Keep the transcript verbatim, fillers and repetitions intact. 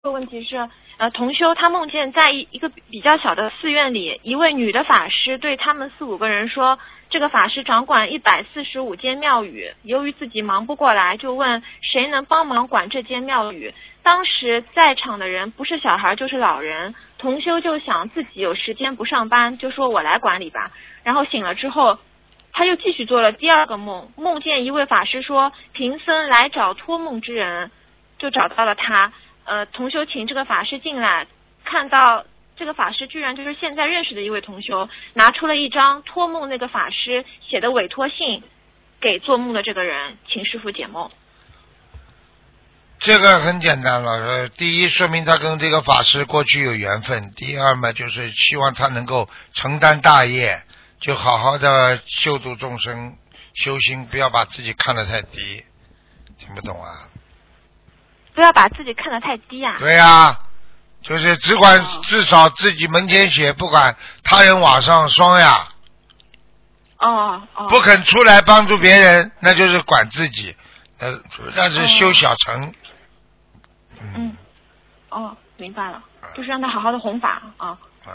个问题是，呃，同修他梦见在一一个比较小的寺院里，一位女的法师对他们四五个人说，这个法师掌管一百四十五间庙宇，由于自己忙不过来，就问谁能帮忙管这间庙宇。当时在场的人不是小孩就是老人，同修就想自己有时间不上班，就说我来管理吧。然后醒了之后，他又继续做了第二个梦，梦见一位法师说贫僧来找托梦之人，就找到了他。呃，同修请这个法师进来，看到这个法师居然就是现在认识的一位同修，拿出了一张托梦那个法师写的委托信给做梦的这个人，请师父解梦。 这个很简单了，呃，第一说明他跟这个法师过去有缘分，第二嘛就是希望他能够承担大业，就好好的修度众生，修心，不要把自己看得太低，听不懂啊？ 不要把自己看得太低啊。 对呀、啊，就是只管至少自己门前雪，不管他人瓦上霜呀。 哦哦。 不肯出来帮助别人，那就是管自己，呃，那是修小乘。 哦、嗯。哦，明白了，就是让他好好的弘法啊。